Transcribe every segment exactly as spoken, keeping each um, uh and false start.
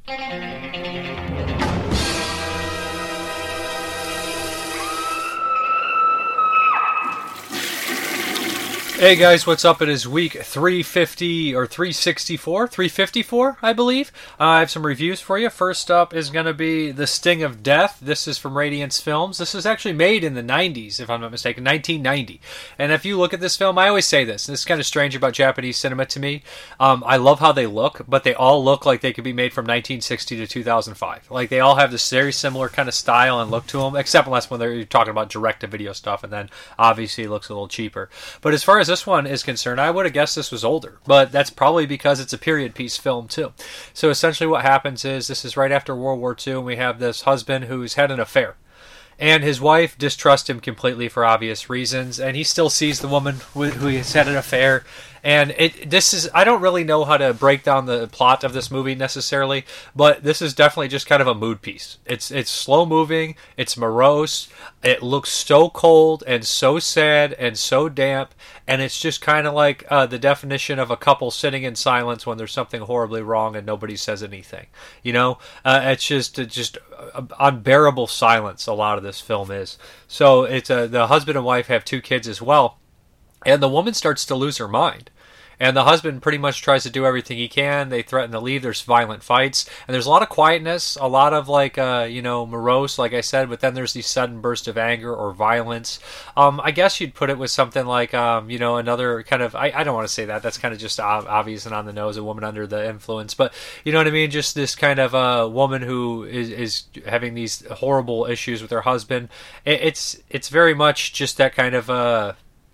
Hey guys, what's up? It is week three fifty or three sixty-four, three fifty-four, I believe. Uh, I have some reviews for you. First up is going to be The Sting of Death. This is from Radiance Films. This is actually made in the nineties, if I'm not mistaken, nineteen ninety. And if you look at this film, I always say this. This is kind of strange about Japanese cinema to me. Um, I love how they look, but they all look like they could be made from nineteen sixty to two thousand five. Like they all have this very similar kind of style and look to them, except unless when they're talking about direct-to-video stuff, and then obviously it looks a little cheaper. But as far as this one is concerned, I would have guessed this was older, but that's probably because it's a period piece film too. So essentially what happens is this is right after World War Two, and we have this husband who's had an affair. And his wife distrusts him completely for obvious reasons, and he still sees the woman with, who he's had an affair. And it this is I don't really know how to break down the plot of this movie necessarily, but this is definitely just kind of a mood piece. It's it's slow moving, it's morose, it looks so cold and so sad and so damp, and it's just kind of like uh, the definition of a couple sitting in silence when there's something horribly wrong and nobody says anything. You know, uh, it's just it's just unbearable silence. A lot of this film is. So it's uh, the husband and wife have two kids as well. And the woman starts to lose her mind. And the husband pretty much tries to do everything he can. They threaten to leave. There's violent fights. And there's a lot of quietness, a lot of, like, uh, you know, morose, like I said. But then there's these sudden bursts of anger or violence. Um, I guess you'd put it with something like, um, you know, another kind of... I, I don't want to say that. That's kind of just obvious and on the nose, a woman under the influence. But, you know what I mean? Just this kind of uh, woman who is, is having these horrible issues with her husband. It, it's, it's very much just that kind of... Uh,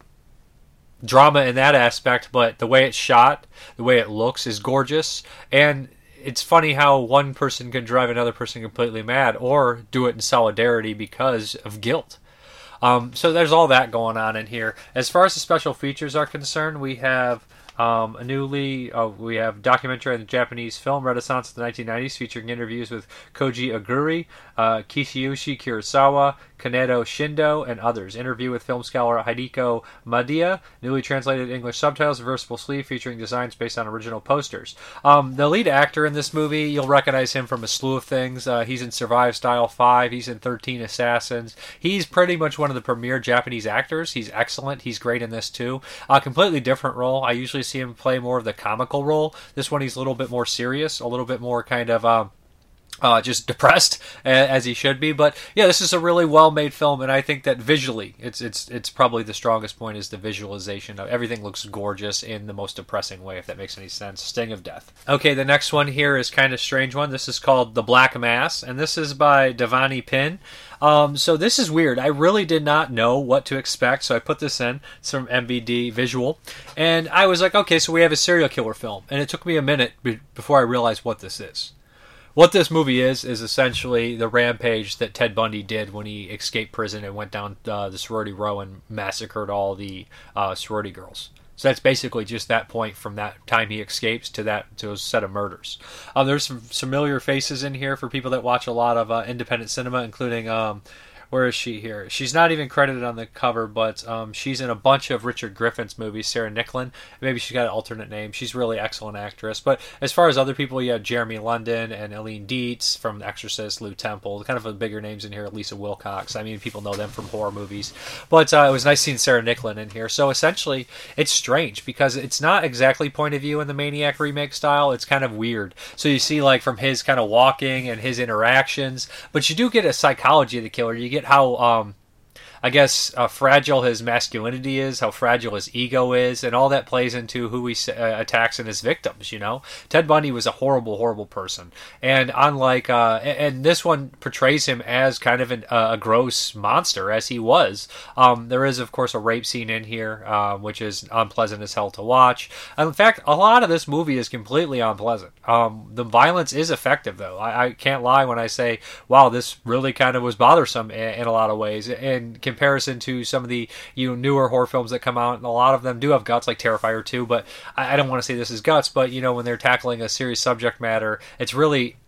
drama in that aspect, but the way it's shot, the way it looks is gorgeous. And it's funny how one person can drive another person completely mad or do it in solidarity because of guilt. Um, so there's all that going on in here. As far as the special features are concerned, we have Um, a newly, uh, we have documentary on the Japanese film Renaissance of the nineteen nineties featuring interviews with Koji Aguri, uh, Kishiyoshi Kurosawa, Kanedo Shindo, and others. Interview with film scholar Hideko Madia, newly translated English subtitles, reversible sleeve featuring designs based on original posters. Um, the lead actor in this movie, you'll recognize him from a slew of things. Uh, he's in Survive Style five, he's in thirteen Assassins. He's pretty much one of the premier Japanese actors. He's excellent. He's great in this too. A completely different role. I usually see him play more of the comical role. This one he's a little bit more serious, a little bit more kind of um, uh, just depressed as he should be. But yeah, this is a really well-made film, and I think that visually, it's it's it's probably the strongest point is the visualization of everything looks gorgeous in the most depressing way, if that makes any sense. Sting of Death. Okay, the next one here is kind of a strange one. This is called The Black Mass, and this is by Devani Pin. Um, so this is weird. I really did not know what to expect, so I put this in. It's from M V D Visual. And I was like, okay, so we have a serial killer film. And it took me a minute be- before I realized what this is. What this movie is, is essentially the rampage that Ted Bundy did when he escaped prison and went down uh, the sorority row and massacred all the uh, sorority girls. So that's basically just that point from that time he escapes to that to a set of murders. Um, there's some familiar faces in here for people that watch a lot of uh, independent cinema, including um, where is she here? She's not even credited on the cover, but um, she's in a bunch of Richard Griffin's movies. Sarah Nicklin, maybe she's got an alternate name. She's a really excellent actress. But as far as other people, you have Jeremy London and Eileen Dietz from The Exorcist, Lou Temple, kind of the bigger names in here. Lisa Wilcox. I mean, people know them from horror movies. But uh, it was nice seeing Sarah Nicklin in here. So essentially, it's strange because it's not exactly point of view in the Maniac remake style. It's kind of weird. So you see, like, from his kind of walking and his interactions, but you do get a psychology of the killer. You get how um I guess uh, fragile his masculinity is, how fragile his ego is, and all that plays into who he uh, attacks and his victims, you know? Ted Bundy was a horrible, horrible person. And unlike, uh, and this one portrays him as kind of an, uh, a gross monster, as he was. Um, there is, of course, a rape scene in here, uh, which is unpleasant as hell to watch. In fact, a lot of this movie is completely unpleasant. Um, the violence is effective, though. I, I can't lie when I say, wow, this really kind of was bothersome in, in a lot of ways. And comparison to some of the you know newer horror films that come out, and a lot of them do have guts, like Terrifier two, but I, I don't want to say this is guts, but you know when they're tackling a serious subject matter, it's really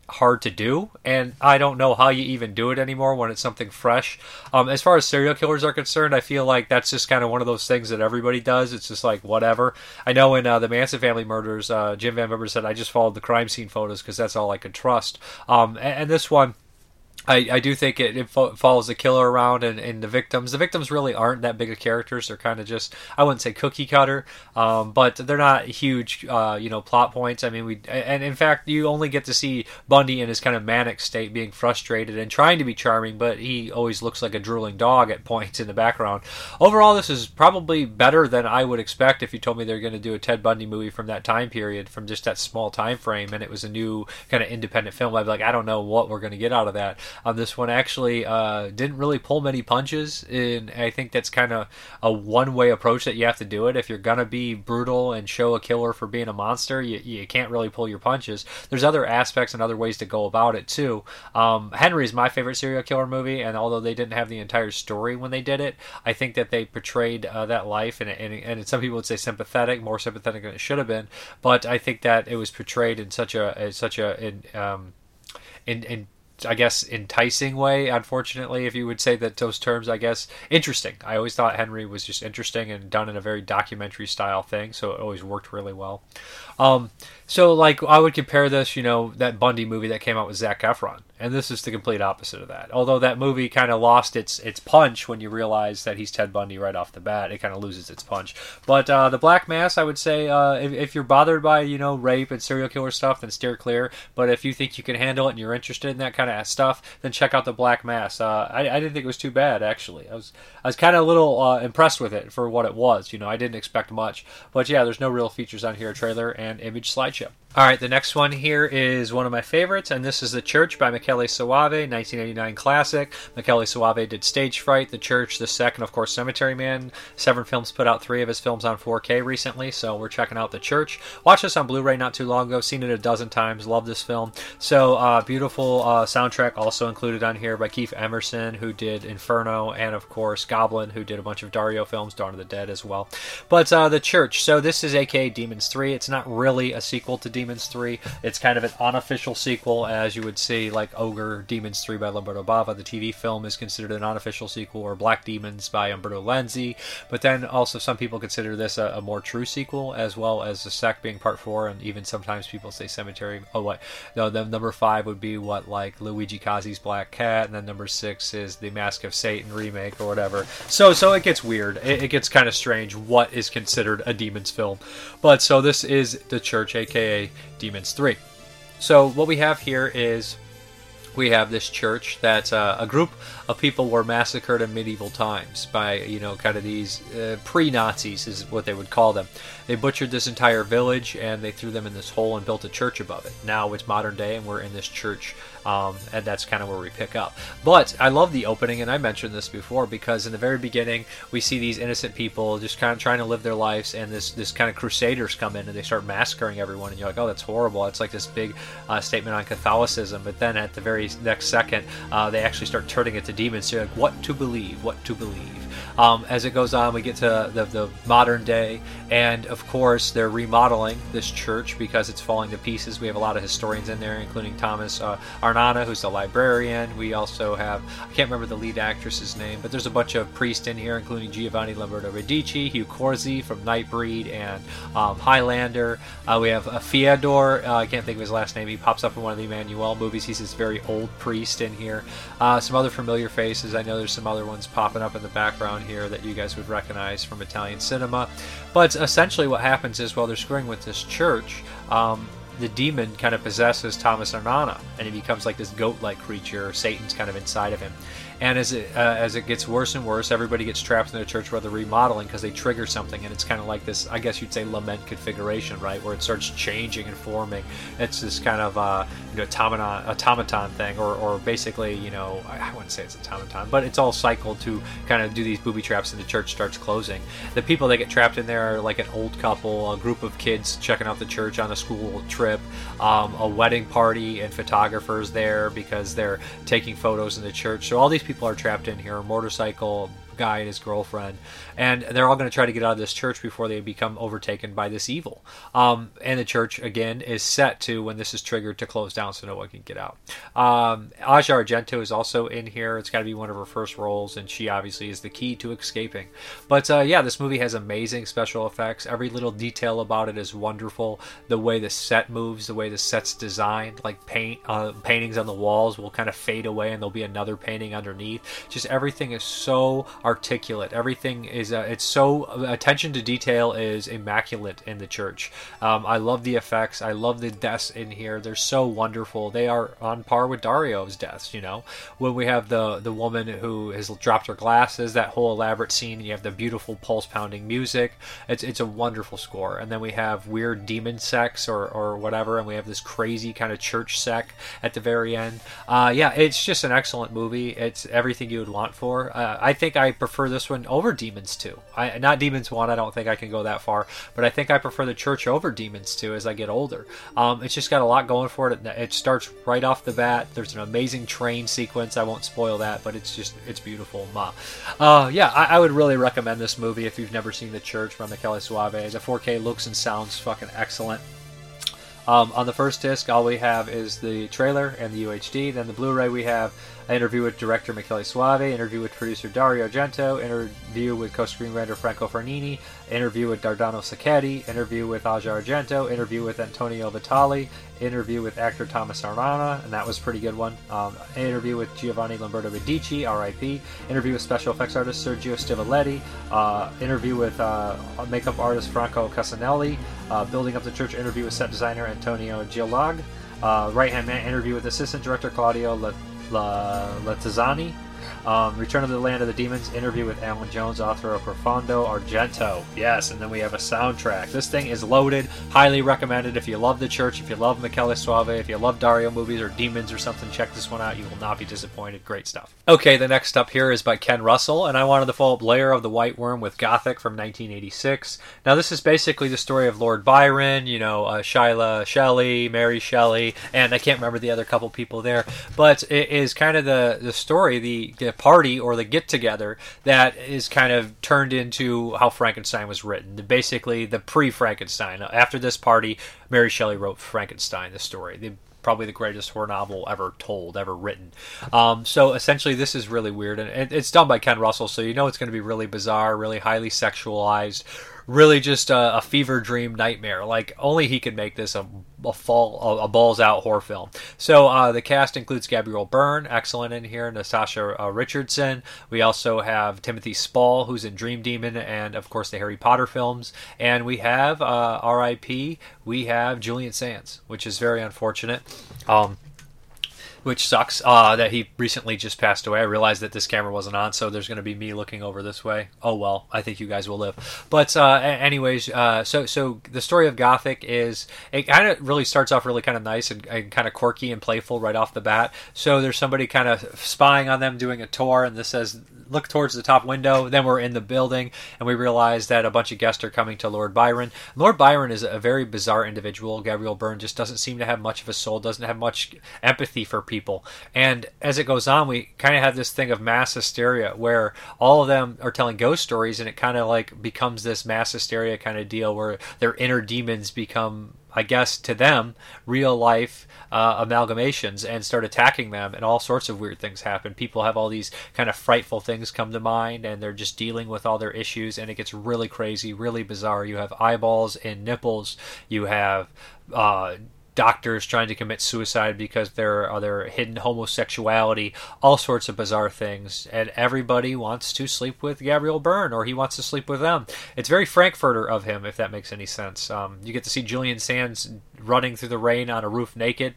hard to do, and I don't know how you even do it anymore when it's something fresh. Um, as far as serial killers are concerned, I feel like that's just kind of one of those things that everybody does. It's just like, whatever. I know in uh, the Manson family murders, uh, Jim Van Bibber said, I just followed the crime scene photos because that's all I could trust. Um, and, and this one, I, I do think it, it fo- follows the killer around and, and the victims. The victims really aren't that big of characters. They're kind of just, I wouldn't say cookie cutter, um, but they're not huge, uh, you know, plot points. I mean, we and in fact, you only get to see Bundy in his kind of manic state, being frustrated and trying to be charming, but he always looks like a drooling dog at points in the background. Overall, this is probably better than I would expect if you told me they're going to do a Ted Bundy movie from that time period, from just that small time frame, and it was a new kind of independent film. I'd be like, I don't know what we're going to get out of that. Um, this one actually uh, didn't really pull many punches, and I think that's kind of a one-way approach that you have to do it. If you're going to be brutal and show a killer for being a monster, you, you can't really pull your punches. There's other aspects and other ways to go about it, too. Um, Henry is my favorite serial killer movie, and although they didn't have the entire story when they did it, I think that they portrayed uh, that life, and, and, and some people would say sympathetic, more sympathetic than it should have been, but I think that it was portrayed in such a, in such a, in, um, in, in I guess, enticing way, unfortunately, if you would say that those terms, I guess, interesting. I always thought Henry was just interesting and done in a very documentary style thing, so it always worked really well. Um, so, like, I would compare this, you know, that Bundy movie that came out with Zac Efron, and this is the complete opposite of that. Although that movie kind of lost its its punch when you realize that he's Ted Bundy right off the bat, it kind of loses its punch. But uh, the Black Mass, I would say, uh, if, if you're bothered by, you know, rape and serial killer stuff, then steer clear. But if you think you can handle it and you're interested in that kind of stuff, then check out the Black Mass. Uh, I, I didn't think it was too bad, actually. I was I was kind of a little uh, impressed with it for what it was. You know, I didn't expect much. But yeah, there's no real features on here, trailer and image slideshow. All right, the next one here is one of my favorites, and this is The Church by Michele Soavi, nineteen eighty-nine classic. Michele Soavi did Stage Fright, The Church, The Second, of course, Cemetery Man. Severn Films put out three of his films on four K recently, so we're checking out The Church. Watched this on Blu-ray not too long ago, seen it a dozen times, love this film. So, uh, beautiful uh, soundtrack also included on here by Keith Emerson, who did Inferno, and of course Goblin, who did a bunch of Dario films, Dawn of the Dead as well. But uh, The Church, so this is aka Demons three. It's not really a sequel to Demons three. It's kind of an unofficial sequel, as you would see, like Ogre Demons three by Lamberto Bava. The T V film is considered an unofficial sequel, or Black Demons by Umberto Lenzi. But then also some people consider this a, a more true sequel, as well as The Sect being part four, and even sometimes people say Cemetery. Oh, what? No, then number five would be what, like Luigi Cozzi's Black Cat, and then number six is the Mask of Satan remake or whatever. So, so it gets weird. It, it gets kind of strange what is considered a Demons film. But so this is The Church, aka Demons three. So what we have here is we have this church that uh, a group of people were massacred in medieval times by, you know, kind of these uh, pre-Nazis is what they would call them. They butchered this entire village and they threw them in this hole and built a church above it. Now it's modern day and we're in this church, um, and that's kind of where we pick up. But I love the opening, and I mentioned this before, because in the very beginning we see these innocent people just kind of trying to live their lives, and this this kind of crusaders come in and they start massacring everyone, and you're like, oh, that's horrible. It's like this big uh, statement on Catholicism. But then at the very next second, uh, they actually start turning it to demons. So you're like, what to believe? What to believe? Um, as it goes on, we get to the, the modern day, and of course they're remodeling this church because it's falling to pieces. We have a lot of historians in there, including Thomas uh, Arnana, who's the librarian. We also have, I can't remember the lead actress's name, but there's a bunch of priests in here, including Giovanni Lamberto Radici, Hugh Corsi from Nightbreed and um, Highlander. Uh, we have uh, Fyodor, uh, I can't think of his last name. He pops up in one of the Emmanuel movies. He's this very old priest in here. Uh, some other familiar faces. I know there's some other ones popping up in the background here that you guys would recognize from Italian cinema. But essentially what happens is, while they're screwing with this church, um, the demon kind of possesses Thomas Arnana, and he becomes like this goat-like creature. Satan's kind of inside of him. And as it uh, as it gets worse and worse, everybody gets trapped in the church where they're remodeling because they trigger something, and it's kind of like this, I guess you'd say, lament configuration, right, where it starts changing and forming. It's this kind of uh, you know automaton, automaton thing, or, or basically, you know, I wouldn't say it's automaton, but it's all cycled to kind of do these booby traps, and the church starts closing. The people that get trapped in there are like an old couple, a group of kids checking out the church on a school trip, um, a wedding party, and photographers there because they're taking photos in the church. So all these people are trapped in here. A motorcycle guy and his girlfriend, and they're all going to try to get out of this church before they become overtaken by this evil. Um, and the church, again, is set to, when this is triggered, to close down so no one can get out. Um, Asia Argento is also in here. It's got to be one of her first roles, and she obviously is the key to escaping. But uh, yeah, this movie has amazing special effects. Every little detail about it is wonderful. The way the set moves, the way the set's designed, like paint uh, paintings on the walls will kind of fade away and there'll be another painting underneath. Just everything is so articulate. Everything is uh, it's so attention to detail is immaculate in the church. um, I love the effects. I love the deaths in here. They're so wonderful. They are on par with Dario's deaths. You know, when we have the the woman who has dropped her glasses, that whole elaborate scene, and you have the beautiful pulse pounding music. It's it's a wonderful score. And then we have weird demon sex or or whatever, and we have this crazy kind of church sec at the very end. Uh, yeah, it's just an excellent movie. It's everything you would want for. Uh, I think I prefer this one over Demons two. I, not Demons one, I don't think I can go that far, but I think I prefer The Church over Demons two as I get older. Um, it's just got a lot going for it. It starts right off the bat. There's an amazing train sequence. I won't spoil that, but it's just, it's beautiful. Uh, yeah, I, I would really recommend this movie if you've never seen The Church by Michele Soavi. The four K looks and sounds fucking excellent. Um, on the first disc, all we have is the trailer and the U H D. Then the Blu-ray, we have an interview with director Michele Soavi, interview with producer Dario Argento, interview with co-screenwriter Franco Farnini, interview with Dardano Sacchetti, interview with Asia Argento, interview with Antonio Vitali, interview with actor Thomas Arana, and that was a pretty good one. Um, an interview with Giovanni Lamberto Medici, R I P Interview with special effects artist Sergio Stivoletti, uh, interview with uh, makeup artist Franco Casanelli, uh, building up the church interview with set designer Antonio Gilag, uh, right hand man interview with assistant director Claudio Le- La, Latazzani. Um, Return of the Land of the Demons, interview with Alan Jones, author of Profondo Argento. Yes, and then we have a soundtrack. This thing is loaded. Highly recommended. If you love The Church, if you love Michele Soavi, if you love Dario movies or Demons or something, check this one out. You will not be disappointed. Great stuff. Okay, the next up here is by Ken Russell, and I wanted to follow up Lair of the White Worm with Gothic from nineteen eighty-six. Now, this is basically the story of Lord Byron, you know, uh, Shyla Shelley, Mary Shelley, and I can't remember the other couple people there, but it is kind of the, the story, the, the party or the get-together that is kind of turned into how Frankenstein was written. Basically, the pre-Frankenstein. After this party, Mary Shelley wrote Frankenstein, the story. The probably the greatest horror novel ever told, ever written. Um, so essentially, this is really weird, and it, it's done by Ken Russell, so you know it's going to be really bizarre, really highly sexualized, really just a, a fever dream nightmare. Like, only he could make this a, a fall, a, a balls out horror film. So uh, the cast includes Gabriel Byrne, excellent in here, Natasha uh, Richardson. We also have Timothy Spall, who's in Dream Demon, and of course the Harry Potter films. And we have uh, R I P we have Julian Sands, which is very unfortunate. Um, which sucks uh, that he recently just passed away. I realized that this camera wasn't on, so there's going to be me looking over this way. Oh well, I think you guys will live. But uh, anyways, uh, so so the story of Gothic is, it kind of really starts off really kind of nice and, and kind of quirky and playful right off the bat. So there's somebody kind of spying on them doing a tour, and this says, look towards the top window. Then we're in the building, and we realize that a bunch of guests are coming to Lord Byron. Lord Byron is a very bizarre individual. Gabriel Byrne just doesn't seem to have much of a soul, doesn't have much empathy for people. And as it goes on, we kind of have this thing of mass hysteria where all of them are telling ghost stories, and it kind of like becomes this mass hysteria kind of deal where their inner demons become, I guess, to them, real life uh, amalgamations and start attacking them, and all sorts of weird things happen. People have all these kind of frightful things come to mind, and they're just dealing with all their issues, and it gets really crazy, really bizarre. You have eyeballs and nipples. You have uh, doctors trying to commit suicide because there are their hidden homosexuality, all sorts of bizarre things, and everybody wants to sleep with Gabriel Byrne, or he wants to sleep with them. It's very Frankfurter of him, if that makes any sense. Um, you get to see Julian Sands running through the rain on a roof naked.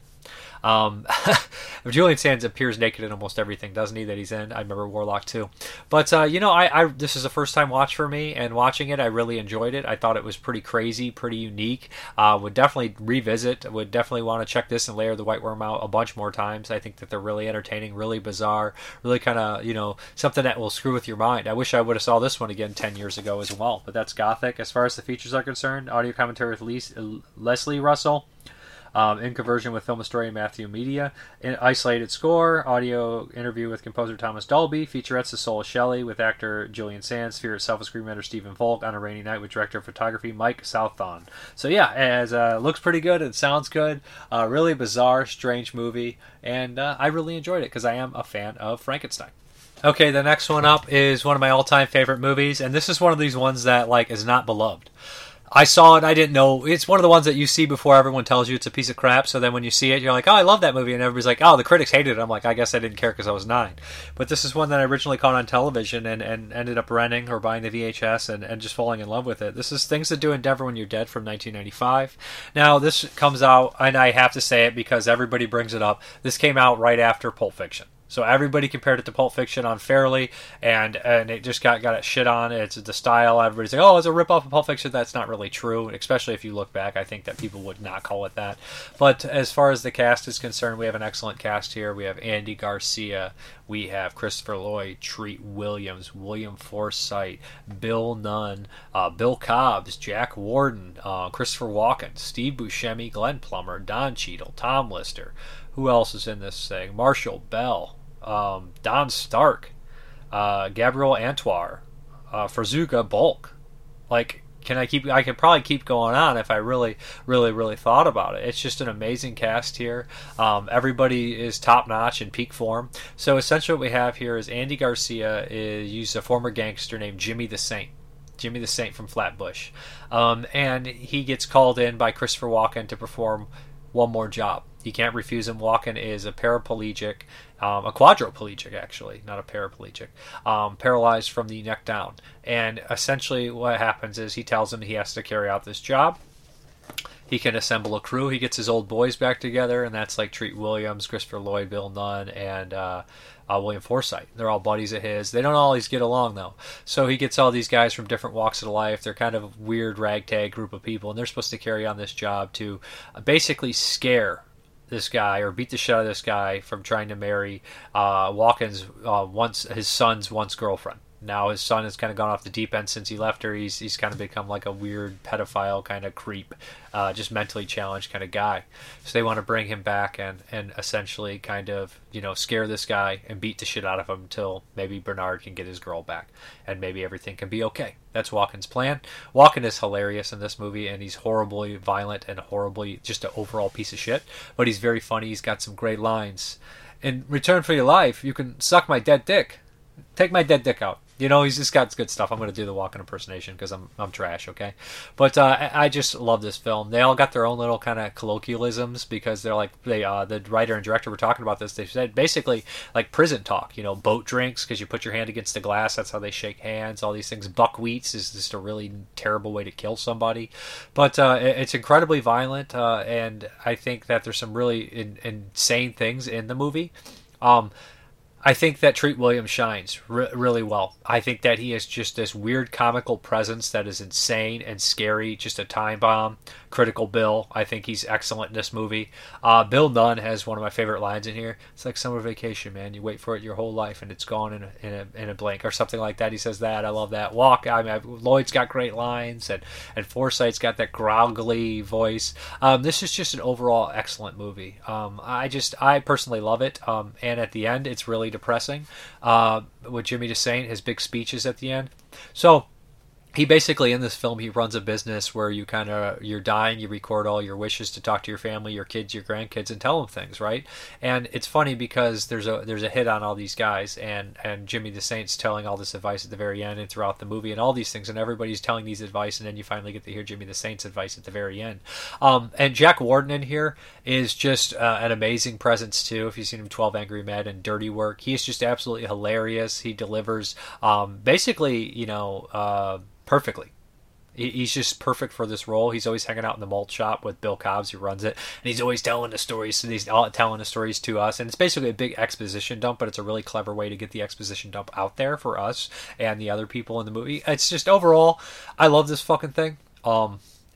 Um, Julian Sands appears naked in almost everything, doesn't he, that he's in? I remember Warlock too. But, uh, you know, I, I this is a first-time watch for me, and watching it, I really enjoyed it. I thought it was pretty crazy, pretty unique. Uh, would definitely revisit, would definitely want to check this and Lair the White Worm out a bunch more times. I think that they're really entertaining, really bizarre, really kind of, you know, something that will screw with your mind. I wish I would have saw this one again ten years ago as well, but that's Gothic. As far as the features are concerned, audio commentary with Les- Leslie Russell. Um, in conversion with film historian Matthew Media. In isolated score, audio interview with composer Thomas Dolby. Featurettes of Soul Shelley with actor Julian Sands. Fear itself with screenwriter Stephen Volk. On a Rainy Night with director of photography Mike Southon. So yeah, as uh, looks pretty good. It sounds good. Uh, really bizarre, strange movie, and uh, I really enjoyed it because I am a fan of Frankenstein. Okay, the next one up is one of my all-time favorite movies, and this is one of these ones that like is not beloved. I saw it, I didn't know. It's one of the ones that you see before everyone tells you it's a piece of crap, so then when you see it, you're like, oh, I love that movie, and everybody's like, oh, the critics hated it. I'm like, I guess I didn't care because I was nine. But this is one that I originally caught on television and, and ended up renting or buying the V H S and, and just falling in love with it. This is Things to Do in Denver When You're Dead from nineteen ninety-five. Now, this comes out, and I have to say it because everybody brings it up, this came out right after Pulp Fiction. So everybody compared it to Pulp Fiction unfairly, and and it just got got it shit on. It's the style. Everybody's like, oh, it's a ripoff of Pulp Fiction. That's not really true, especially if you look back. I think that people would not call it that. But as far as the cast is concerned, we have an excellent cast here. We have Andy Garcia. We have Christopher Lloyd, Treat Williams, William Forsythe, Bill Nunn, uh, Bill Cobbs, Jack Warden, uh, Christopher Walken, Steve Buscemi, Glenn Plummer, Don Cheadle, Tom Lister. Who else is in this thing? Marshall Bell. Um, Don Stark, uh, Gabriel Antoine, uh, Frazuga Bulk. Like, can I keep? I could probably keep going on if I really, really, really thought about it. It's just an amazing cast here. Um, everybody is top notch in peak form. So essentially, what we have here is Andy Garcia is used a former gangster named Jimmy the Saint. Jimmy the Saint from Flatbush, um, and he gets called in by Christopher Walken to perform one more job. You can't refuse him. Walken is a paraplegic, um, a quadriplegic actually, not a paraplegic, um, paralyzed from the neck down. And essentially what happens is he tells him he has to carry out this job. He can assemble a crew. He gets his old boys back together, and that's like Treat Williams, Christopher Lloyd, Bill Nunn, and uh, uh, William Forsythe. They're all buddies of his. They don't always get along, though. So he gets all these guys from different walks of life. They're kind of a weird ragtag group of people, and they're supposed to carry on this job to basically scare this guy or beat the shit out of this guy from trying to marry uh, Walken's uh, once his son's once girlfriend. Now his son has kind of gone off the deep end since he left her. He's he's kind of become like a weird pedophile kind of creep, uh, just mentally challenged kind of guy. So they want to bring him back and, and essentially kind of, you know, scare this guy and beat the shit out of him until maybe Bernard can get his girl back and maybe everything can be okay. That's Walken's plan. Walken is hilarious in this movie, and he's horribly violent and horribly just an overall piece of shit. But he's very funny. He's got some great lines. In return for your life, you can suck my dead dick. Take my dead dick out. You know, he's just got good stuff. I'm going to do the Walken impersonation because I'm I'm trash, okay? But uh, I, I just love this film. They all got their own little kind of colloquialisms because they're like, they uh, the writer and director were talking about this. They said basically like prison talk, you know, boat drinks because you put your hand against the glass. That's how they shake hands, all these things. Buckwheats is just a really terrible way to kill somebody. But uh, it's incredibly violent, uh, and I think that there's some really in, insane things in the movie. Um I think that Treat Williams shines re- really well. I think that he has just this weird comical presence that is insane and scary, just a time bomb. Critical Bill, I think he's excellent in this movie. Uh, Bill Nunn has one of my favorite lines in here. It's like summer vacation, man. You wait for it your whole life and it's gone in a, in a, in a blink or something like that. He says that. I love that. Walk. I mean, Lloyd's got great lines and, and Forsythe's got that growly voice. Um, this is just an overall excellent movie. Um, I just, I personally love it. Um, and at the end, it's really depressing uh, with Jimmy the Saint, his big speeches at the end. So he basically, in this film, he runs a business where you kind of, you're dying, you record all your wishes to talk to your family, your kids, your grandkids, and tell them things, right? And it's funny because there's a there's a hit on all these guys, and, and Jimmy the Saint's telling all this advice at the very end and throughout the movie and all these things, and everybody's telling these advice, and then you finally get to hear Jimmy the Saint's advice at the very end. Um, and Jack Warden in here is just uh, an amazing presence, too. If you've seen him twelve Angry Men and Dirty Work, he is just absolutely hilarious. He delivers um, basically, you know... Uh, perfectly. He's just perfect for this role. He's always hanging out in the malt shop with Bill Cobbs, who runs it, and he's always telling the stories. So he's telling the stories to us, and it's basically a big exposition dump, but it's a really clever way to get the exposition dump out there for us and the other people in the movie. It's just overall, I love this fucking thing. Um,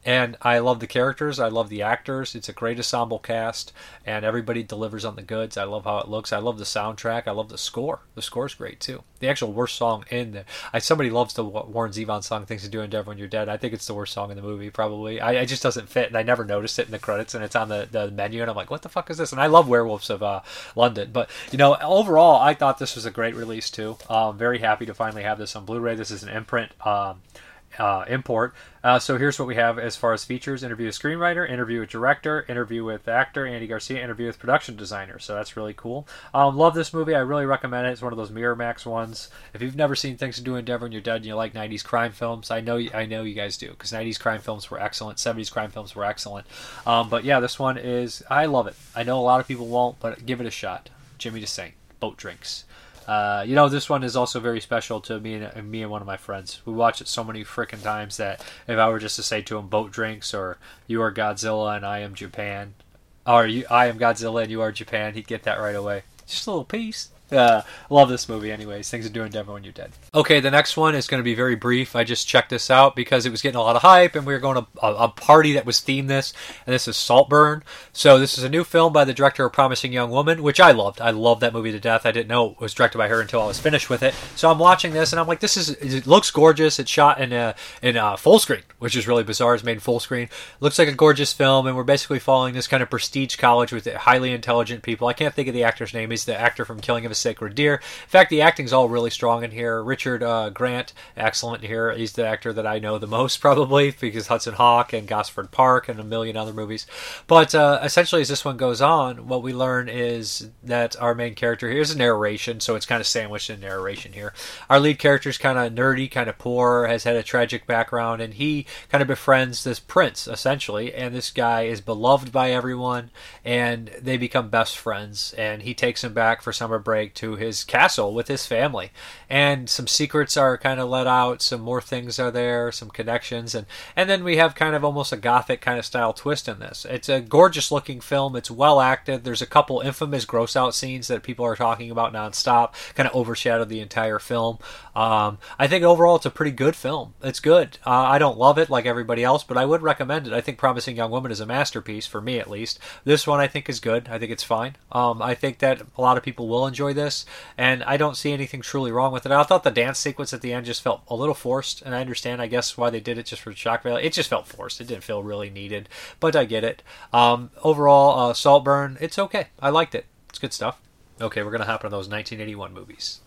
And I love the characters. I love the actors. It's a great ensemble cast, and everybody delivers on the goods. I love how it looks. I love the soundtrack. I love the score. The score's great too. The actual worst song in there. I somebody loves the Warren Zevon song "Things to Do in Denver When You're Dead." I think it's the worst song in the movie, probably. I it just doesn't fit, and I never noticed it in the credits, and it's on the, the menu, and I'm like, what the fuck is this? And I love Werewolves of uh, London, but you know, overall, I thought this was a great release too. Um, very happy to finally have this on Blu-ray. This is an imprint. Um, Uh, import. Uh, so here's what we have as far as features: interview with screenwriter, interview with director, interview with actor Andy Garcia, interview with production designer. So that's really cool. Um, love this movie. I really recommend it. It's one of those Miramax ones. If you've never seen Things to Do in Denver and you're dead and you like nineties crime films, I know I know you guys do, because nineties crime films were excellent, seventies crime films were excellent. Um, but yeah, this one is, I love it. I know a lot of people won't, but give it a shot. Jimmy DeSaint, Boat Drinks. Uh, you know, this one is also very special to me and me and one of my friends. We watch it so many freaking times that if I were just to say to him, "Boat Drinks" or "You are Godzilla and I am Japan," or you, "I am Godzilla and you are Japan," he'd get that right away. Just a little piece. Uh, love this movie anyways. Things to Do in Denver When You're Dead. Okay, the next one is going to be very brief. I just checked this out because it was getting a lot of hype, and we were going to a, a party that was themed this, and this is Saltburn. So this is a new film by the director of Promising Young Woman, which I loved. I loved that movie to death. I didn't know it was directed by her until I was finished with it. So I'm watching this, and I'm like, this is, it looks gorgeous. It's shot in a, in a full screen, which is really bizarre. It's made in full screen. Looks like a gorgeous film, and we're basically following this kind of prestige college with highly intelligent people. I can't think of the actor's name. He's the actor from Killing of a Sacred Deer. In fact, the acting's all really strong in here. Richard uh, Grant, excellent here. He's the actor that I know the most, probably, because Hudson Hawk and Gosford Park and a million other movies. But uh, essentially, as this one goes on, what we learn is that our main character, here's a narration, so it's kind of sandwiched in narration here. Our lead character is kind of nerdy, kind of poor, has had a tragic background, and he kind of befriends this prince, essentially, and this guy is beloved by everyone, and they become best friends, and he takes him back for summer break to his castle with his family, and some secrets are kind of let out, some more things are there, some connections, and and then we have kind of almost a gothic kind of style twist in this. It's a gorgeous looking film. It's well acted. There's a couple infamous gross out scenes that people are talking about nonstop, kind of overshadowed the entire film. um, I think overall it's a pretty good film. It's good. uh, I don't love it like everybody else, but I would recommend it. I think Promising Young Woman is a masterpiece, for me at least. This one I think is good. I think it's fine. um, I think that a lot of people will enjoy this, and I don't see anything truly wrong with it. I thought the dance sequence at the end just felt a little forced, and I understand, I guess, why they did it, just for shock value. It just felt forced. It didn't feel really needed, but I get it. Um, overall, uh, Saltburn, it's okay. I liked it. It's good stuff. Okay, we're going to hop into those nineteen eighty-one movies.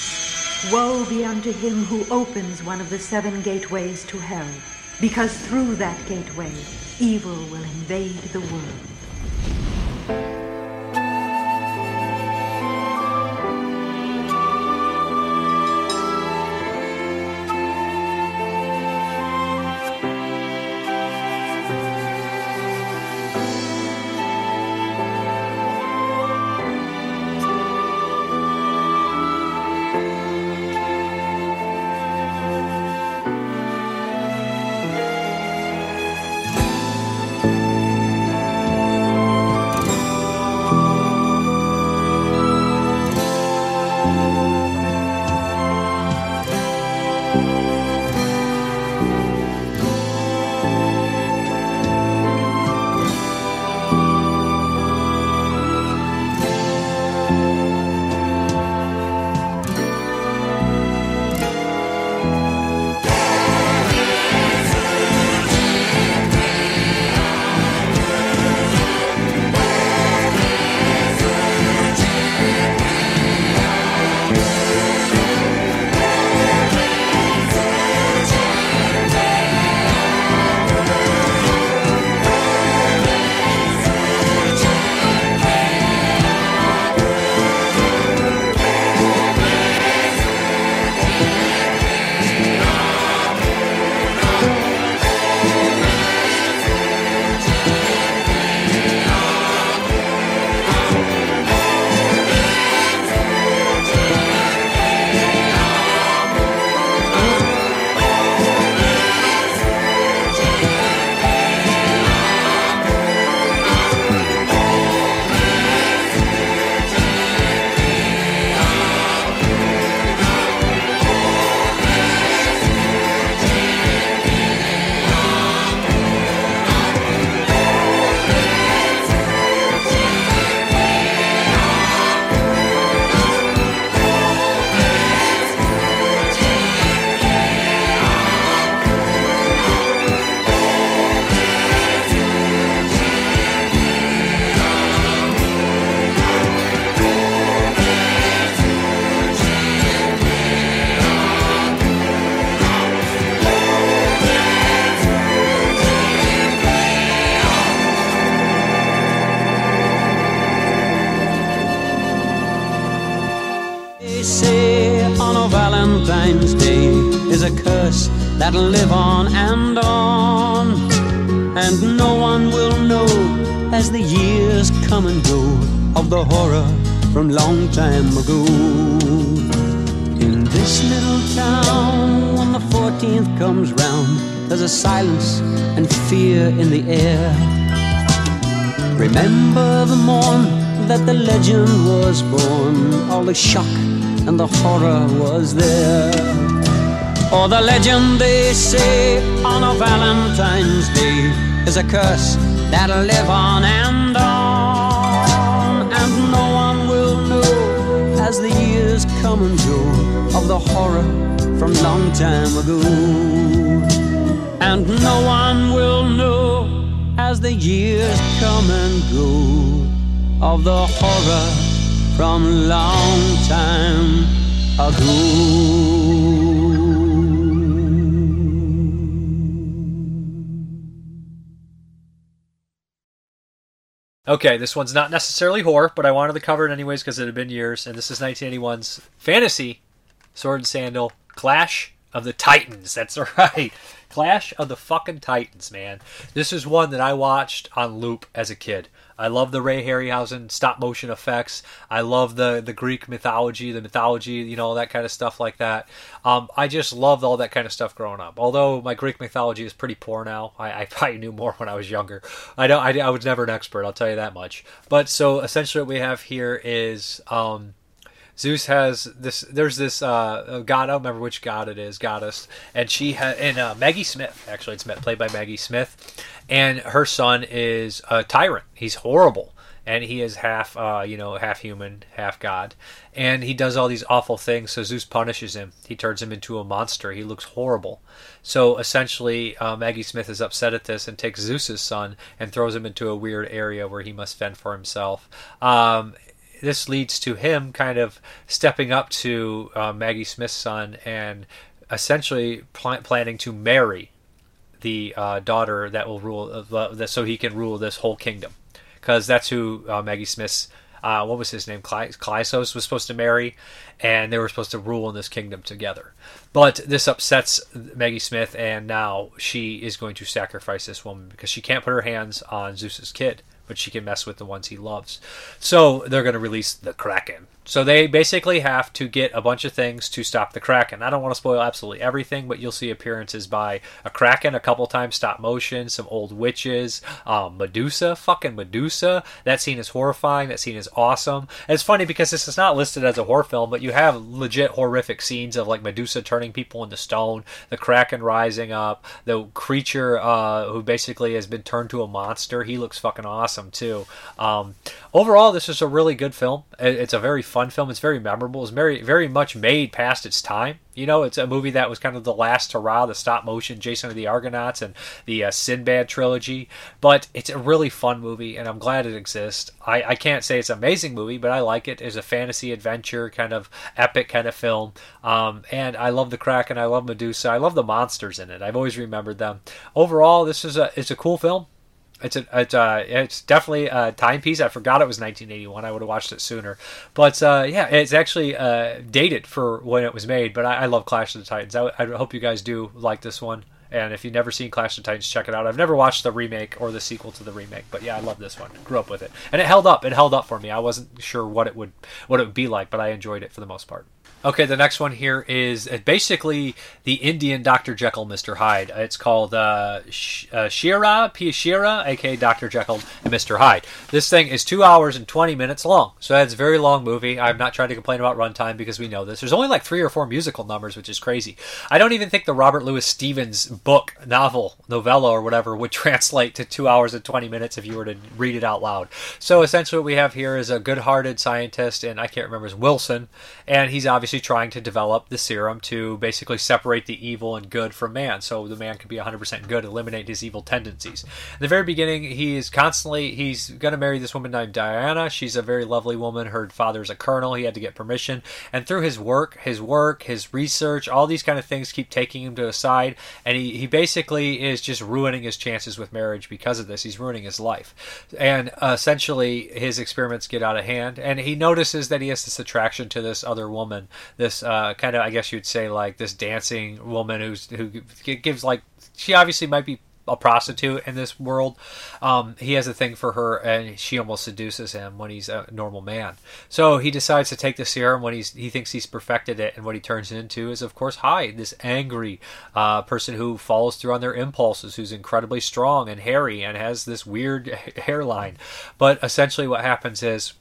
Woe be unto him who opens one of the seven gateways to hell, because through that gateway evil will invade the world. they say on a Valentine's Day is a curse that'll live on and on, and no one will know as the years come and go of the horror from long time ago. In this little town, when the fourteenth comes round, there's a silence and fear in the air. Remember the morn that the legend was born, all the shock and the horror was there. Or the legend, they say, on a Valentine's Day is a curse that'll live on and on, and no one will know as the years come and go of the horror from long time ago. And no one will know as the years come and go of the horror from long time ago. Okay, this one's not necessarily horror, but I wanted to cover it anyways because it had been years, and this is nineteen eighty-one's fantasy sword and sandal Clash of the Titans. That's right. Clash of the fucking Titans, man. This is one that I watched on loop as a kid. I love the Ray Harryhausen stop motion effects. I love the, the Greek mythology, the mythology, you know, that kind of stuff like that. Um, I just loved all that kind of stuff growing up. Although my Greek mythology is pretty poor now. I, I probably knew more when I was younger. I don't. I, I was never an expert, I'll tell you that much. But so essentially what we have here is... Um, Zeus has this. There's this uh, god. I don't remember which god it is, goddess, and she has and uh, Maggie Smith. Actually, it's played by Maggie Smith, and her son is a tyrant. He's horrible, and he is half, uh, you know, half human, half god, and he does all these awful things. So Zeus punishes him. He turns him into a monster. He looks horrible. So essentially, uh, Maggie Smith is upset at this and takes Zeus's son and throws him into a weird area where he must fend for himself. Um, This leads to him kind of stepping up to uh, Maggie Smith's son and essentially pl- planning to marry the uh, daughter that will rule, uh, so he can rule this whole kingdom. Because that's who uh, Maggie Smith's, uh, what was his name, Cly- Chrysos was supposed to marry, and they were supposed to rule in this kingdom together. But this upsets Maggie Smith, and now she is going to sacrifice this woman because she can't put her hands on Zeus's kid, but she can mess with the ones he loves. So they're going to release the Kraken. So they basically have to get a bunch of things to stop the Kraken. I don't want to spoil absolutely everything, but you'll see appearances by a Kraken a couple times, stop motion, some old witches, um, Medusa, fucking Medusa. That scene is horrifying. That scene is awesome. And it's funny because this is not listed as a horror film, but you have legit horrific scenes of like Medusa turning people into stone, the Kraken rising up, the creature uh, who basically has been turned to a monster. He looks fucking awesome too. Um, overall, this is a really good film. It's a very fun film. It's very memorable. It's very, very much made past its time. You know, it's a movie that was kind of the last hurrah, the stop motion Jason of the Argonauts and the uh, Sinbad trilogy. But it's a really fun movie, and I'm glad it exists. I, I can't say it's an amazing movie, but I like it. It's a fantasy adventure kind of epic kind of film. Um, and I love the Kraken. I love Medusa. I love the monsters in it. I've always remembered them. Overall, this is a it's a cool film. It's a, it's uh it's definitely a timepiece. I forgot it was nineteen eighty-one. I would have watched it sooner. But uh, yeah, it's actually uh, dated for when it was made. But I, I love Clash of the Titans. I, I hope you guys do like this one. And if you've never seen Clash of the Titans, check it out. I've never watched the remake or the sequel to the remake, but yeah, I love this one. Grew up with it, and it held up. It held up for me. I wasn't sure what it would what it would be like, but I enjoyed it for the most part. Okay, the next one here is basically the Indian Doctor Jekyll, Mister Hyde. It's called uh, Sh- uh, Shira, P. Shira, aka Doctor Jekyll and Mister Hyde. This thing is two hours and twenty minutes long, so that's a very long movie. I'm not trying to complain about runtime because we know this. There's only like three or four musical numbers, which is crazy. I don't even think the Robert Louis Stevenson book, novel, novella, or whatever would translate to two hours and twenty minutes if you were to read it out loud. So essentially what we have here is a good-hearted scientist, and I can't remember his Wilson, and he's obviously trying to develop the serum to basically separate the evil and good from man, so the man can be one hundred percent good, eliminate his evil tendencies. In the very beginning, he is constantly, he's going to marry this woman named Diana. She's a very lovely woman. Her father's a colonel. He had to get permission, and through his work, his work, his research, all these kind of things keep taking him to the side, and he he, he basically is just ruining his chances with marriage because of this. He's ruining his life. And uh, essentially, his experiments get out of hand, and he notices that he has this attraction to this other woman, this uh, kind of, I guess you'd say, like, this dancing woman who's who gives, like, she obviously might be a prostitute in this world. Um, he has a thing for her, and she almost seduces him when he's a normal man. So he decides to take the serum when he's he thinks he's perfected it, and what he turns into is, of course, Hyde, this angry uh, person who follows through on their impulses, who's incredibly strong and hairy and has this weird hairline. But essentially what happens is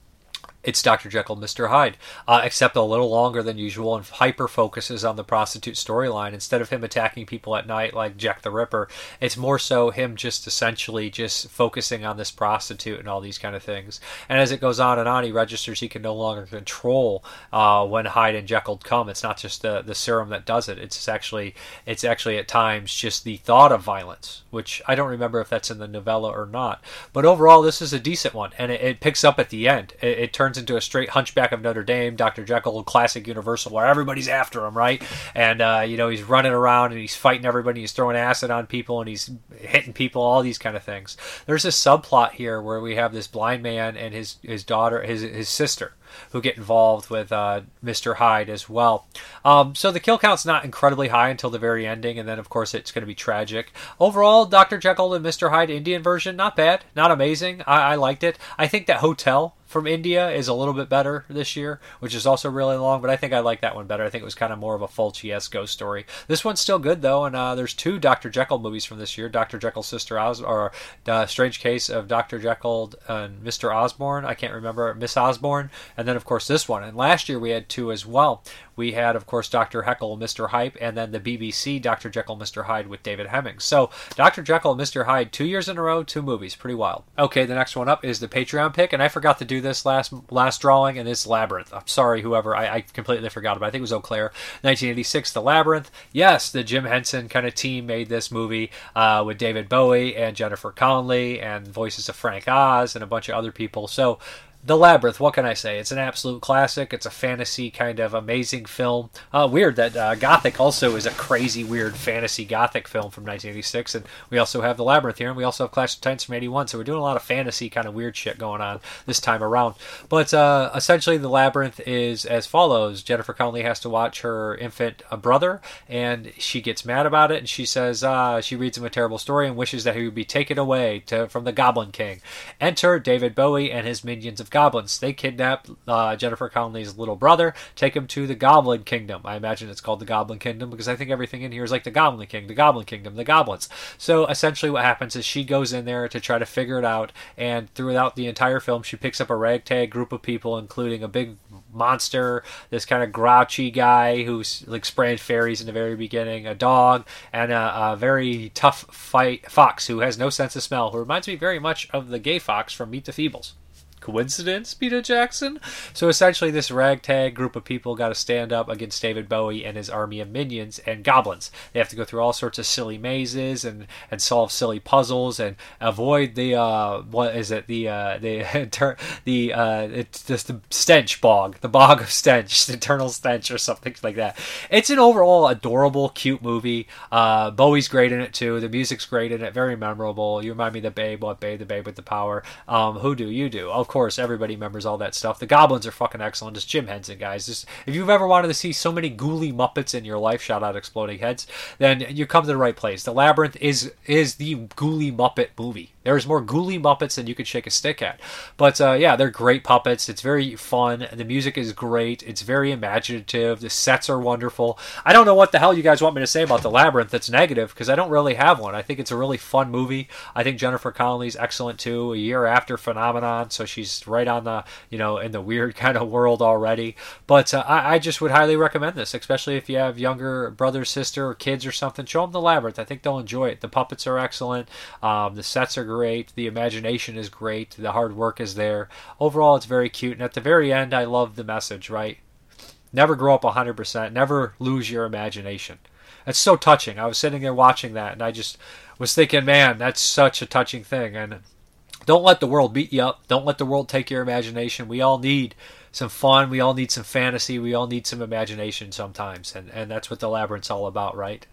it's Doctor Jekyll and Mister Hyde, uh, except a little longer than usual, and hyper focuses on the prostitute storyline. Instead of him attacking people at night like Jack the Ripper, it's more so him just essentially just focusing on this prostitute and all these kind of things. And as it goes on and on, he registers he can no longer control uh, when Hyde and Jekyll come. It's not just the, the serum that does it. It's actually it's actually at times just the thought of violence, which I don't remember if that's in the novella or not. But overall, this is a decent one, and it, it picks up at the end. It, it turns into a straight Hunchback of Notre Dame, Doctor Jekyll, classic Universal, where everybody's after him, right? And, uh, you know, he's running around and he's fighting everybody, he's throwing acid on people, and he's hitting people, all these kind of things. There's a subplot here where we have this blind man and his, his daughter, his, his sister, who get involved with uh, Mister Hyde as well. Um, so the kill count's not incredibly high until the very ending, and then, of course, it's going to be tragic. Overall, Doctor Jekyll and Mister Hyde Indian version, not bad, not amazing. I, I liked it. I think that Hotel from India is a little bit better this year, which is also really long, but I think I like that one better. I think it was kind of more of a Fulci-esque ghost story. This one's still good, though, and uh, there's two Doctor Jekyll movies from this year, Doctor Jekyll's Sister Os- or uh, Strange Case of Doctor Jekyll and Mister Osborne, I can't remember, Miss Osborne, and then, of course, this one. And last year we had two as well. We had, of course, Doctor Jekyll and Mister Hyde, and then the B B C Doctor Jekyll and Mister Hyde with David Hemmings. So, Doctor Jekyll and Mister Hyde, two years in a row, two movies. Pretty wild. Okay, the next one up is the Patreon pick, and I forgot to do this last last drawing, and it's Labyrinth. I'm sorry, whoever, I, I completely forgot about it. I think it was Eau Claire. nineteen eighty-six, The Labyrinth. Yes, the Jim Henson kind of team made this movie uh, with David Bowie and Jennifer Connelly and voices of Frank Oz and a bunch of other people. So, The Labyrinth, what can I say? It's an absolute classic. It's a fantasy kind of amazing film. Uh, weird that uh, Gothic also is a crazy, weird fantasy Gothic film from nineteen eighty-six. And we also have The Labyrinth here, and we also have Clash of Titans from eighty-one. So we're doing a lot of fantasy kind of weird shit going on this time around. But uh, essentially, The Labyrinth is as follows. Jennifer Connelly has to watch her infant uh, brother, and she gets mad about it, and she says, uh, she reads him a terrible story and wishes that he would be taken away to, from the Goblin King. Enter David Bowie and his minions of goblins. They kidnap uh, Jennifer Connelly's little brother, take him to the Goblin Kingdom. I imagine it's called the Goblin Kingdom because I think everything in here is like the Goblin King, the Goblin Kingdom, the goblins. So essentially what happens is she goes in there to try to figure it out, and throughout the entire film she picks up a ragtag group of people, including a big monster, this kind of grouchy guy who's like spraying fairies in the very beginning, a dog, and a, a very tough fight fox who has no sense of smell, who reminds me very much of the gay fox from Meet the Feebles. Coincidence, Peter Jackson? So essentially this ragtag group of people got to stand up against David Bowie and his army of minions and goblins. They have to go through all sorts of silly mazes and, and solve silly puzzles and avoid the uh what is it the uh the the uh it's just the stench bog, the bog of stench, the eternal stench or something like that. It's an overall adorable, cute movie. Uh, Bowie's great in it too. The music's great in it, very memorable. You remind me of the Babe, what Babe, the Babe with the power. Um, who do you do? Of course, everybody remembers all that stuff. The goblins are fucking excellent. It's Jim Henson, guys. Just, if you've ever wanted to see so many ghouly Muppets in your life, shout out Exploding Heads, then you come to the right place. The Labyrinth is is the ghouly Muppet movie. There's more ghouly Muppets than you could shake a stick at. But uh, yeah, they're great puppets. It's very fun. The music is great. It's very imaginative. The sets are wonderful. I don't know what the hell you guys want me to say about The Labyrinth that's negative, because I don't really have one. I think it's a really fun movie. I think Jennifer Connelly's excellent too. A year after Phenomenon, so she's right on the, you know, in the weird kind of world already. But uh, I, I just would highly recommend this, especially if you have younger brother, sister, or kids or something. Show them The Labyrinth. I think they'll enjoy it. The puppets are excellent. Um, the sets are great. The imagination is great. The hard work is there. Overall, it's very cute. And at the very end, I love the message, right? Never grow up one hundred percent. Never lose your imagination. It's so touching. I was sitting there watching that, and I just was thinking, man, that's such a touching thing. And don't let the world beat you up. Don't let the world take your imagination. We all need some fun. We all need some fantasy. We all need some imagination sometimes. And, and that's what The Labyrinth's all about, right?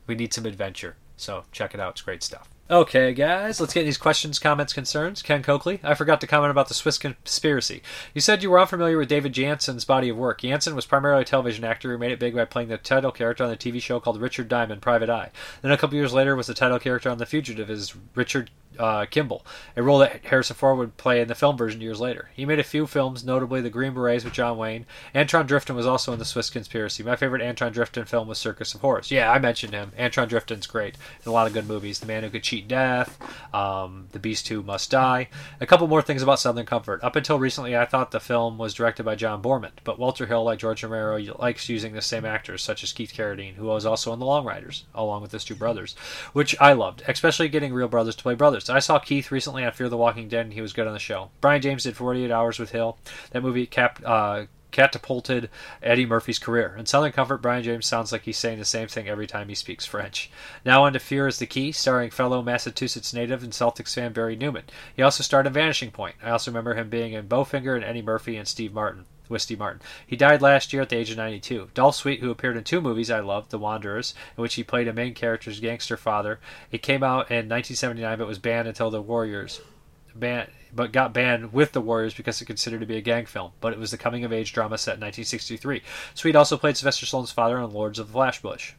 We need some adventure. So check it out. It's great stuff. Okay, guys, let's get these questions, comments, concerns. Ken Coakley, I forgot to comment about the Swiss conspiracy. You said you were unfamiliar with David Jansen's body of work. Jansen was primarily a television actor who made it big by playing the title character on the T V show called Richard Diamond, Private Eye. Then a couple years later was the title character on The Fugitive as Richard uh, Kimball, a role that Harrison Ford would play in the film version years later. He made a few films, notably The Green Berets with John Wayne. Antron Drifton was also in the Swiss conspiracy. My favorite Antron Drifton film was Circus of Horrors. Yeah, I mentioned him. Antron Drifton's great in a lot of good movies. The Man Who Could Cheat Death, um, The Beast Who Must Die. A couple more things about Southern Comfort. Up until recently, I thought the film was directed by John Borman, but Walter Hill, like George Romero, likes using the same actors, such as Keith Carradine, who was also in The Long Riders, along with his two brothers, which I loved, especially getting real brothers to play brothers. I saw Keith recently on Fear the Walking Dead, and he was good on the show. Brian James did forty-eight hours with Hill. That movie cap, uh, catapulted Eddie Murphy's career. In Southern Comfort, Brian James sounds like he's saying the same thing every time he speaks French. Now on to Fear is the Key, starring fellow Massachusetts native and Celtics fan Barry Newman. He also starred in Vanishing Point. I also remember him being in Bowfinger and Eddie Murphy and Steve Martin. With Steve Martin. He died last year at the age of ninety-two. Dolph Sweet, who appeared in two movies I loved, The Wanderers, in which he played a main character's gangster father. It came out in nineteen seventy-nine, but was banned until The Warriors. Ban- but got banned with The Warriors because it's considered to be a gang film. But it was the coming-of-age drama set in nineteen sixty-three. Sweet also played Sylvester Stallone's father on Lords of the Flashbush.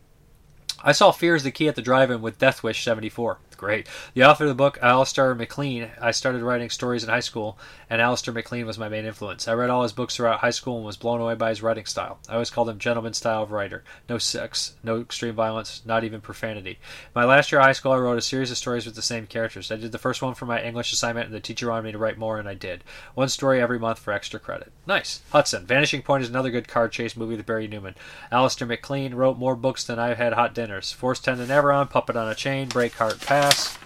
I saw Fear is the Key at the drive-in with Death Wish seventy-four. Great. The author of the book, Alistair MacLean, I started writing stories in high school, and Alistair MacLean was my main influence. I read all his books throughout high school and was blown away by his writing style. I always called him gentleman style of writer. No sex, no extreme violence, not even profanity. My last year of high school, I wrote a series of stories with the same characters. I did the first one for my English assignment, and the teacher wanted me to write more, and I did. One story every month for extra credit. Nice. Hudson. Vanishing Point is another good car chase movie with Barry Newman. Alistair MacLean wrote more books than I've had hot dinners. Force ten to Neveron, Puppet on a Chain, Breakheart Pass,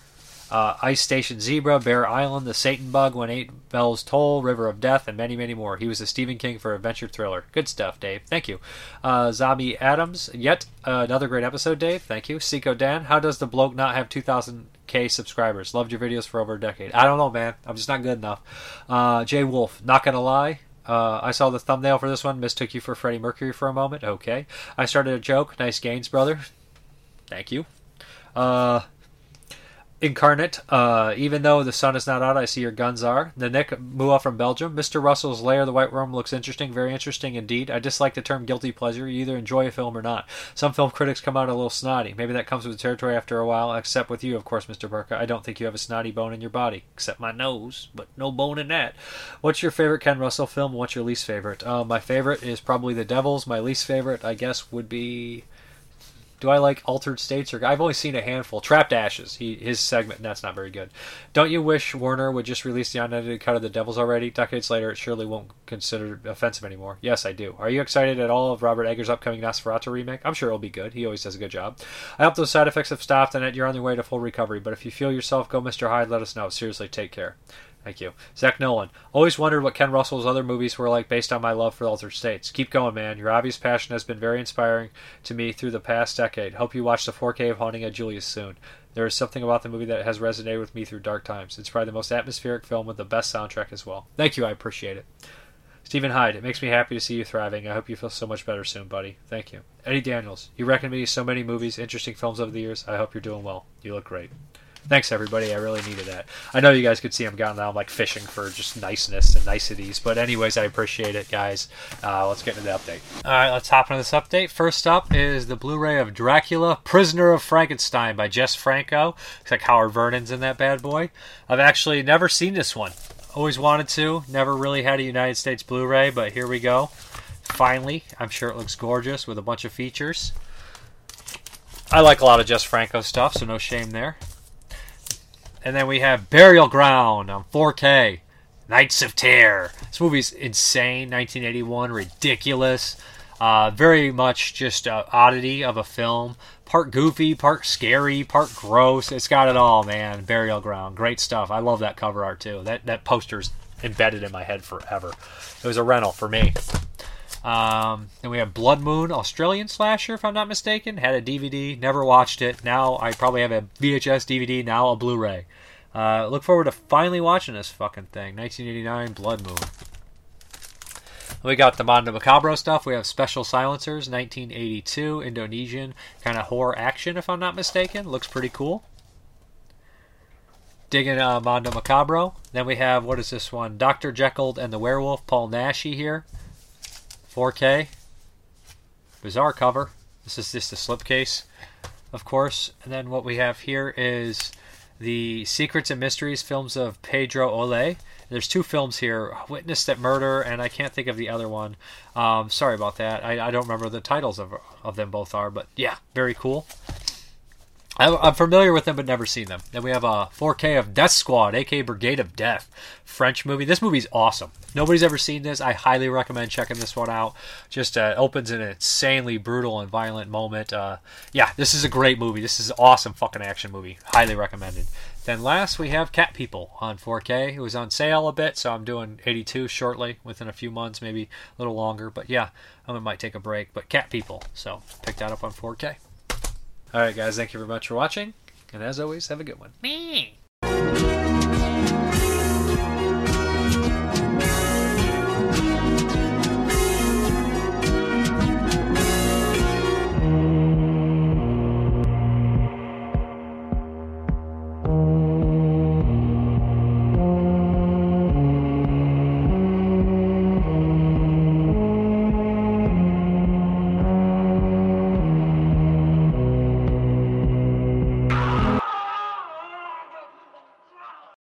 Uh, Ice Station Zebra, Bear Island, The Satan Bug, When Eight Bells Toll, River of Death, and many, many more. He was a Stephen King for adventure thriller. Good stuff, Dave. Thank you. Uh, Zombie Adams, yet another great episode, Dave. Thank you. Seiko Dan, how does the bloke not have two thousand K subscribers? Loved your videos for over a decade. I don't know, man. I'm just not good enough. Uh, Jay Wolf, not gonna lie. Uh, I saw the thumbnail for this one. Mistook you for Freddie Mercury for a moment. Okay. I started a joke. Nice gains, brother. Thank you. Uh... Incarnate, uh, even though the sun is not out, I see your guns are. The Nick Mua from Belgium. Mister Russell's Lair of the White Room looks interesting, very interesting indeed. I dislike the term guilty pleasure. You either enjoy a film or not. Some film critics come out a little snotty. Maybe that comes with the territory after a while, except with you, of course, Mister Burka. I don't think you have a snotty bone in your body, except my nose, but no bone in that. What's your favorite Ken Russell film? What's your least favorite? Uh, my favorite is probably The Devils. My least favorite, I guess, would be... Do I like Altered States? Or I've only seen a handful. Trapped Ashes. He, his segment, that's not very good. Don't you wish Warner would just release the unedited cut of The Devils already? Decades later, it surely won't consider offensive anymore. Yes, I do. Are you excited at all of Robert Eggers' upcoming Nosferatu remake? I'm sure it'll be good. He always does a good job. I hope those side effects have stopped and that you're on your way to full recovery. But if you feel yourself, go Mister Hyde, let us know. Seriously, take care. Thank you. Zach Nolan. Always wondered what Ken Russell's other movies were like based on my love for Altered States. Keep going, man. Your obvious passion has been very inspiring to me through the past decade. Hope you watch the four K of Haunting of Julius soon. There is something about the movie that has resonated with me through dark times. It's probably the most atmospheric film with the best soundtrack as well. Thank you. I appreciate it. Stephen Hyde. It makes me happy to see you thriving. I hope you feel so much better soon, buddy. Thank you. Eddie Daniels. You recommended me so many movies, interesting films over the years. I hope you're doing well. You look great. Thanks, everybody. I really needed that. I know you guys could see I'm gone now. I'm like fishing for just niceness and niceties. But anyways, I appreciate it, guys. Uh, let's get into the update. All right, let's hop into this update. First up is the Blu-ray of Dracula, Prisoner of Frankenstein by Jess Franco. Looks like Howard Vernon's in that bad boy. I've actually never seen this one. Always wanted to. Never really had a United States Blu-ray, but here we go. Finally, I'm sure it looks gorgeous with a bunch of features. I like a lot of Jess Franco stuff, so no shame there. And then we have Burial Ground on four K. Nights of Terror. This movie's insane. nineteen eighty-one. Ridiculous. Uh, very much just an oddity of a film. Part goofy, part scary, part gross. It's got it all, man. Burial Ground. Great stuff. I love that cover art, too. That, that poster's embedded in my head forever. It was a rental for me. Um, then we have Blood Moon, Australian slasher, if I'm not mistaken. Had a D V D, never watched it. Now I probably have a V H S D V D, now a Blu-ray. Uh, look forward to finally watching this fucking thing. nineteen eighty-nine, Blood Moon. We got the Mondo Macabro stuff. We have Special Silencers, nineteen eighty-two, Indonesian kind of horror action, if I'm not mistaken. Looks pretty cool. Digging uh, Mondo Macabro. Then we have, what is this one? Doctor Jekyll and the Werewolf, Paul Naschy here. four K. Bizarre cover. This is just a slipcase, of course. And then what we have here is the Secrets and Mysteries films of Pedro Ole. There's two films here, Witness at Murder, and I can't think of the other one. Um, sorry about that. I, I don't remember the titles of of them both are, but yeah, very cool. I, I'm familiar with them, but never seen them. Then we have a four K of Death Squad, aka Brigade of Death, French movie. This movie's awesome. If nobody's ever seen this, I highly recommend checking this one out. Just uh, opens in an insanely brutal and violent moment. Uh, yeah, this is a great movie. This is an awesome fucking action movie. Highly recommended. Then last we have Cat People on four K. It was on sale a bit, so I'm doing eighty-two shortly, within a few months, maybe a little longer. But yeah, I might take a break. But Cat People, so pick that up on four K. Alright guys, thank you very much for watching, and as always, have a good one. Me.